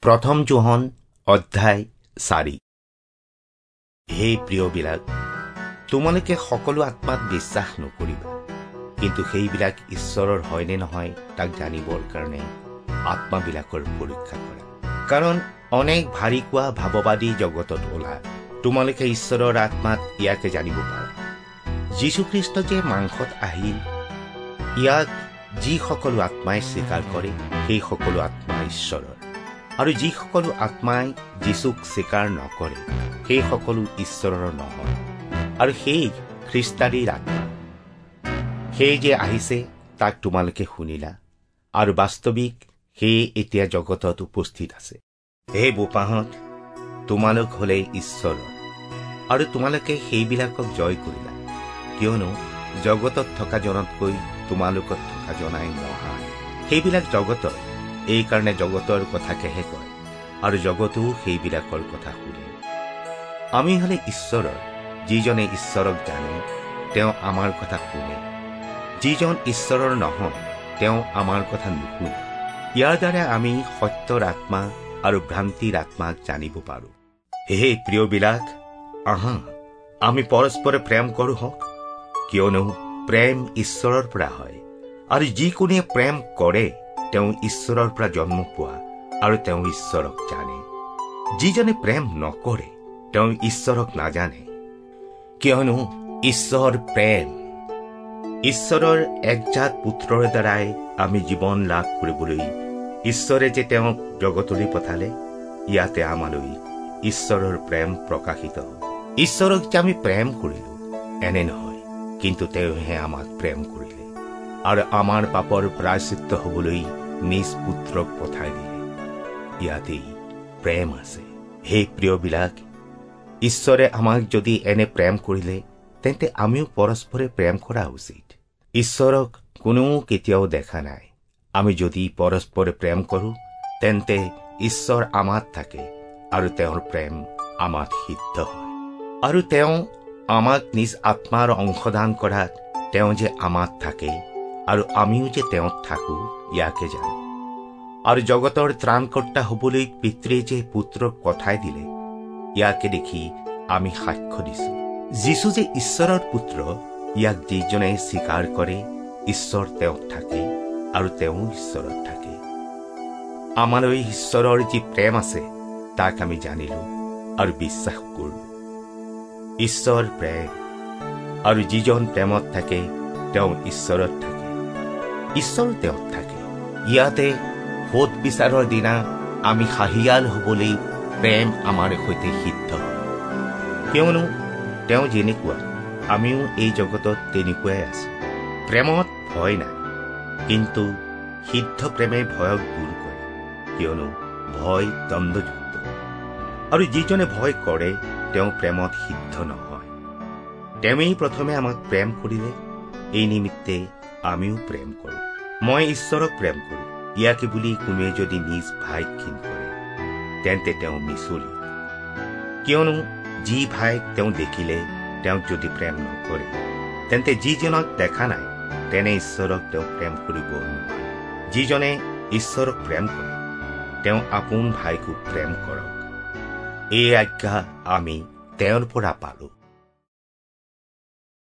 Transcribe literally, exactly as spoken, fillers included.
প্ৰথম যোহন অধ্যায় চাৰি। হে প্ৰিয়বিলাক, তোমালোকে সকলো আত্মাত বিশ্বাস নকৰিবা, কিন্তু সেইবিলাক ঈশ্বৰৰ হয়নে নহয় তাক জানিবৰ কাৰণে আত্মাবিলাকৰ পৰীক্ষা কৰা। কাৰণ অনেক ভাৰী কোৱা ভাৱবাদী জগতত ওলা, তোমালোকে ঈশ্বৰৰ আত্মাত ইয়াকে জানিব পাৰা, যীশুখ্ৰীষ্ট যে মাংসত আহিল, ইয়াক যি সকলো আত্মাই স্বীকাৰ কৰে সেই সকলো আত্মা ঈশ্বৰৰ, আৰু যি সকলো আত্মাই যীশুক স্বীকাৰ নকৰে সেই সকলো ঈশ্বৰৰ নহয়, আৰু সেই খ্ৰীষ্টাৰীৰ আত্মা। সেই যে আহিছে তাক তোমালোকে শুনিলা, আৰু বাস্তৱিক সেয়ে এতিয়া জগতত উপস্থিত আছে। হে বোপাহঁত, তোমালোক হলে ঈশ্বৰৰ, আৰু তোমালোকে সেইবিলাকক জয় কৰিলা, কিয়নো জগতত থকা জনতকৈ তোমালোকত থকা জনাই মহান। সেইবিলাক জগতৰ, এই কাৰণে জগতৰ কথাকেহে কয়, আৰু জগতেও সেইবিলাকৰ কথা শুনে। আমি হলে ঈশ্বৰৰ, যিজনে ঈশ্বৰক জানে তেওঁ আমাৰ কথা শুনে। যিজন ঈশ্বৰৰ নহয় তেওঁ আমাৰ কথা নুশুনে। ইয়াৰ দ্বাৰা আমি সত্যৰ আত্মা আৰু ভ্ৰান্তিৰ আত্মাক জানিব পাৰো। হে প্ৰিয়বিলাক, আহা আমি পৰস্পৰে প্ৰেম কৰো হওক, কিয়নো প্ৰেম ঈশ্বৰৰ পৰা হয়, আৰু যিকোনে প্ৰেম কৰে তেওঁ ঈশ্বৰৰ পৰা জন্ম পোৱা, আৰু তেওঁ ঈশ্বৰক জানে। যিজনে প্ৰেম নকৰে তেওঁ ঈশ্বৰক নাজানে, কিয়নো ঈশ্বৰ প্ৰেম। ঈশ্বৰৰ একজাত পুত্ৰৰ দ্বাৰাই আমি জীৱন লাভ কৰিবলৈ ঈশ্বৰে যে তেওঁক জগতলৈ পঠালে, ইয়াতে আমালৈ ঈশ্বৰৰ প্ৰেম প্ৰকাশিত হ'ল। ঈশ্বৰক যে আমি প্ৰেম কৰিলো এনে নহয়, কিন্তু তেওঁহে আমাক প্ৰেম কৰিলে, আৰু আমাৰ পাপৰ প্ৰায়শ্চিত্ত হবলৈ নিজ পুত্ৰক পঠাই দিলে। ইয়াতেই প্ৰেম আছে। হে প্ৰিয়বিলাক, ঈশ্বৰে আমাক যদি এনে প্ৰেম কৰিলে, তেন্তে আমিও পৰস্পৰে প্ৰেম কৰা উচিত। ঈশ্বৰক কোনেও কেতিয়াও দেখা নাই। আমি যদি পৰস্পৰে প্ৰেম কৰো, তেন্তে ঈশ্বৰ আমাত থাকে, আৰু তেওঁৰ প্ৰেম আমাত সিদ্ধ হয়। আৰু তেওঁ আমাক নিজ আত্মাৰ অংশদান কৰাত তেওঁ যে আমাত থাকে, আৰু আমিও যে তেওঁত থাকো ইয়াকে জানো। আৰু জগতৰ ত্ৰাণকৰ্তা হবলৈ পিতৃয়ে যে পুত্ৰক পঠাই দিলে, ইয়াকে দেখি আমি সাক্ষ্য দিছো। যীশু যে ঈশ্বৰৰ পুত্ৰ, ইয়াক যিজনে স্বীকাৰ কৰে ঈশ্বৰ তেওঁত থাকে, আৰু তেওঁ ঈশ্বৰত থাকে। আমালৈ ঈশ্বৰৰ যি প্ৰেম আছে তাক আমি জানিলো আৰু বিশ্বাস কৰিলো। ঈশ্বৰ প্ৰেম, আৰু যিজন প্ৰেমত থাকে তেওঁ ঈশ্বৰত থাকে, ঈশ্বৰ তেওঁত থাকে। ইয়াতে সোধ বিচাৰৰ দিনা আমি হাঁহিয়াল হবলৈ প্ৰেম আমাৰ সৈতে সিদ্ধ হয়, কিয়নো তেওঁ যেনেকুৱা আমিও এই জগতত তেনেকুৱাই আছো। প্ৰেমত ভয় নাই, কিন্তু সিদ্ধ প্ৰেমে ভয়ক দূৰ কৰে, কিয়নো ভয় দ্বন্দ্বযুক্ত, আৰু যিজনে ভয় কৰে তেওঁ প্ৰেমত সিদ্ধ নহয়। তেওঁই প্ৰথমে আমাক প্ৰেম কৰিলে, এই নিমিত্তে আমিও প্ৰেম কৰো। মই ঈশ্বৰক প্ৰেম কৰো, ইয়াকে বুলি কোনোৱে যদি নিজ ভাইক ঘিন কৰে তেন্তে তেওঁ মিছলি। কিয়নো যি ভাইক তেওঁ দেখিলে তেওঁক যদি প্ৰেম নকৰে, তেন্তে যিজনক দেখা নাই তেনে ঈশ্বৰক তেওঁ প্ৰেম কৰিব নোৱাৰে। যিজনে ঈশ্বৰক প্ৰেম কৰে তেওঁ আপোন ভাইকো প্ৰেম কৰক। এই আজ্ঞা আমি তেওঁৰ পৰা পালো।